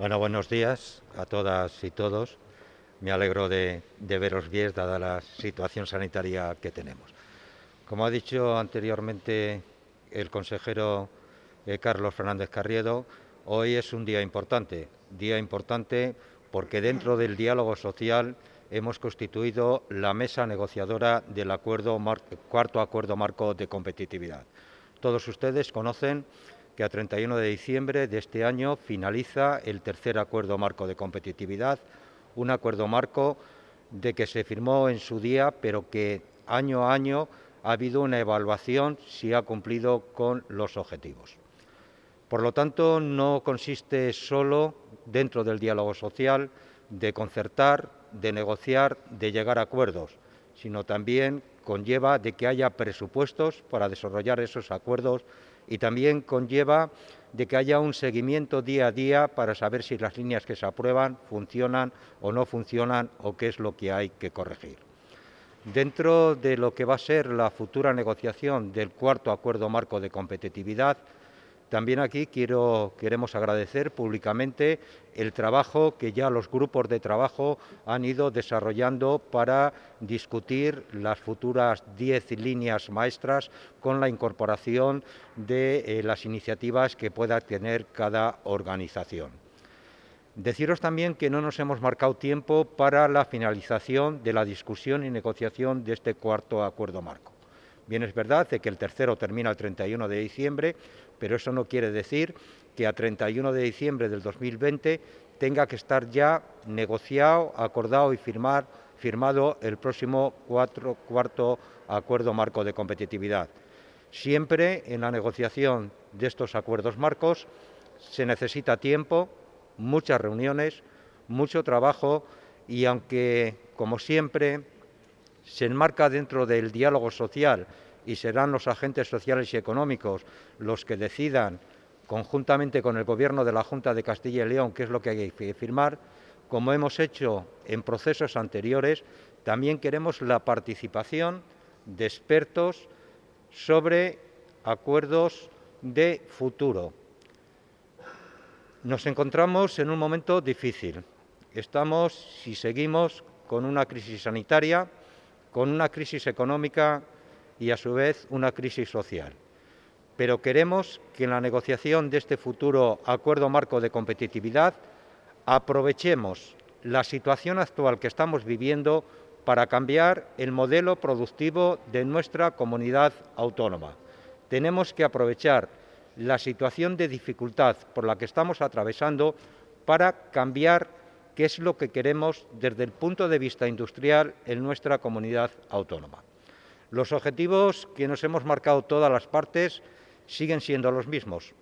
Bueno, buenos días a todas y todos. Me alegro de veros bien, dada la situación sanitaria que tenemos. Como ha dicho anteriormente el consejero Carlos Fernández Carriedo, hoy es un día importante porque dentro del diálogo social hemos constituido la mesa negociadora del cuarto acuerdo marco de competitividad. Todos ustedes conocen que a 31 de diciembre de este año finaliza el tercer acuerdo marco de competitividad, un acuerdo marco de que se firmó en su día, pero que año a año ha habido una evaluación si ha cumplido con los objetivos. Por lo tanto, no consiste solo, dentro del diálogo social, de concertar, de negociar, de llegar a acuerdos, sino también conlleva de que haya presupuestos para desarrollar esos acuerdos y también conlleva de que haya un seguimiento día a día para saber si las líneas que se aprueban funcionan o no funcionan o qué es lo que hay que corregir. Dentro de lo que va a ser la futura negociación del cuarto acuerdo marco de competitividad, también aquí queremos agradecer públicamente el trabajo que ya los grupos de trabajo han ido desarrollando para discutir las futuras 10 líneas maestras con la incorporación de las iniciativas que pueda tener cada organización. Deciros también que no nos hemos marcado tiempo para la finalización de la discusión y negociación de este cuarto acuerdo marco. Bien, es verdad que el tercero termina el 31 de diciembre, pero eso no quiere decir que a 31 de diciembre del 2020 tenga que estar ya negociado, acordado y firmado el próximo cuarto acuerdo marco de competitividad. Siempre en la negociación de estos acuerdos marcos se necesita tiempo, muchas reuniones, mucho trabajo y aunque, como siempre, se enmarca dentro del diálogo social y serán los agentes sociales y económicos los que decidan, conjuntamente con el Gobierno de la Junta de Castilla y León, qué es lo que hay que firmar, como hemos hecho en procesos anteriores, también queremos la participación de expertos sobre acuerdos de futuro. Nos encontramos en un momento difícil. Si seguimos con una crisis sanitaria, con una crisis económica y, a su vez, una crisis social. Pero queremos que en la negociación de este futuro acuerdo marco de competitividad aprovechemos la situación actual que estamos viviendo para cambiar el modelo productivo de nuestra comunidad autónoma. Tenemos que aprovechar la situación de dificultad por la que estamos atravesando para cambiar qué es lo que queremos desde el punto de vista industrial en nuestra comunidad autónoma. Los objetivos que nos hemos marcado todas las partes siguen siendo los mismos.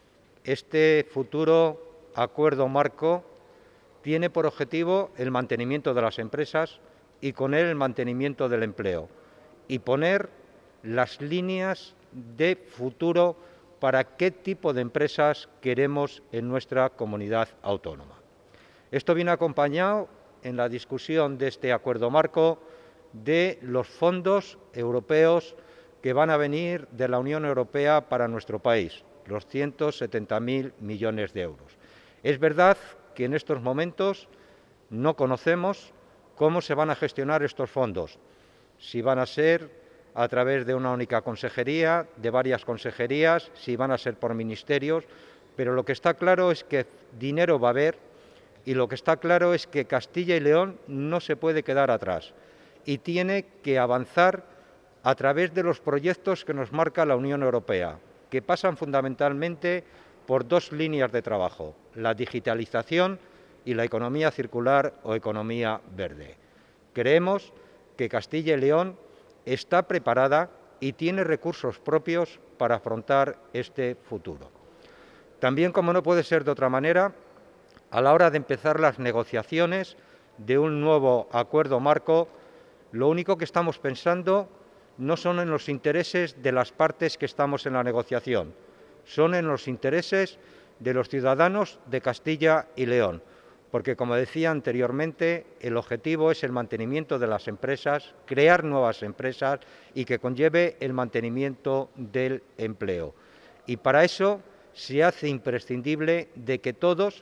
Este futuro acuerdo marco tiene por objetivo el mantenimiento de las empresas y con él el mantenimiento del empleo y poner las líneas de futuro para qué tipo de empresas queremos en nuestra comunidad autónoma. Esto viene acompañado en la discusión de este acuerdo marco de los fondos europeos que van a venir de la Unión Europea para nuestro país, los 170.000 millones de euros. Es verdad que en estos momentos no conocemos cómo se van a gestionar estos fondos, si van a ser a través de una única consejería, de varias consejerías, si van a ser por ministerios, pero lo que está claro es que dinero va a haber y lo que está claro es que Castilla y León no se puede quedar atrás y tiene que avanzar a través de los proyectos que nos marca la Unión Europea, que pasan fundamentalmente por dos líneas de trabajo, la digitalización y la economía circular o economía verde. Creemos que Castilla y León está preparada y tiene recursos propios para afrontar este futuro. También, como no puede ser de otra manera, a la hora de empezar las negociaciones de un nuevo acuerdo marco, lo único que estamos pensando no son en los intereses de las partes que estamos en la negociación, son en los intereses de los ciudadanos de Castilla y León, porque, como decía anteriormente, el objetivo es el mantenimiento de las empresas, crear nuevas empresas y que conlleve el mantenimiento del empleo. Y para eso se hace imprescindible de que todos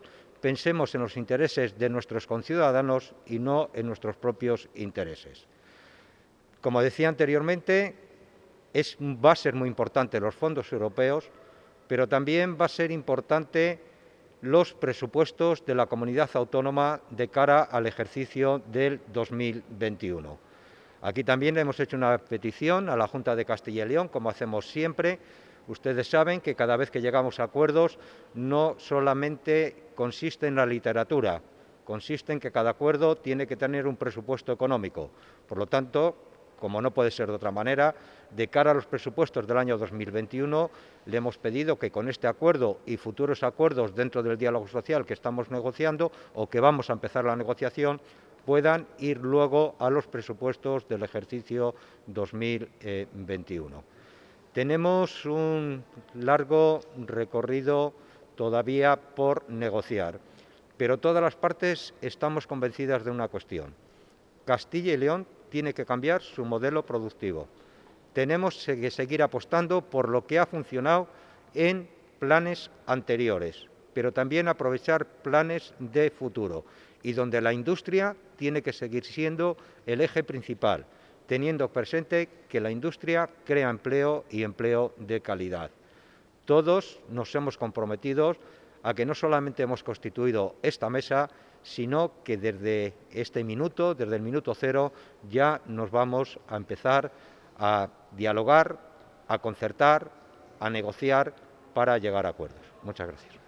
pensemos en los intereses de nuestros conciudadanos y no en nuestros propios intereses. Como decía anteriormente, va a ser muy importante los fondos europeos, pero también va a ser importante los presupuestos de la comunidad autónoma de cara al ejercicio del 2021. Aquí también hemos hecho una petición a la Junta de Castilla y León, como hacemos siempre. Ustedes saben que cada vez que llegamos a acuerdos no solamente consiste en la literatura, consiste en que cada acuerdo tiene que tener un presupuesto económico. Por lo tanto, como no puede ser de otra manera, de cara a los presupuestos del año 2021, le hemos pedido que con este acuerdo y futuros acuerdos dentro del diálogo social que estamos negociando o que vamos a empezar la negociación, puedan ir luego a los presupuestos del ejercicio 2021. Tenemos un largo recorrido todavía por negociar, pero todas las partes estamos convencidas de una cuestión. Castilla y León tiene que cambiar su modelo productivo. Tenemos que seguir apostando por lo que ha funcionado en planes anteriores, pero también aprovechar planes de futuro y donde la industria tiene que seguir siendo el eje principal, teniendo presente que la industria crea empleo y empleo de calidad. Todos nos hemos comprometido a que no solamente hemos constituido esta mesa, sino que desde este minuto, desde el minuto cero, ya nos vamos a empezar a dialogar, a concertar, a negociar para llegar a acuerdos. Muchas gracias.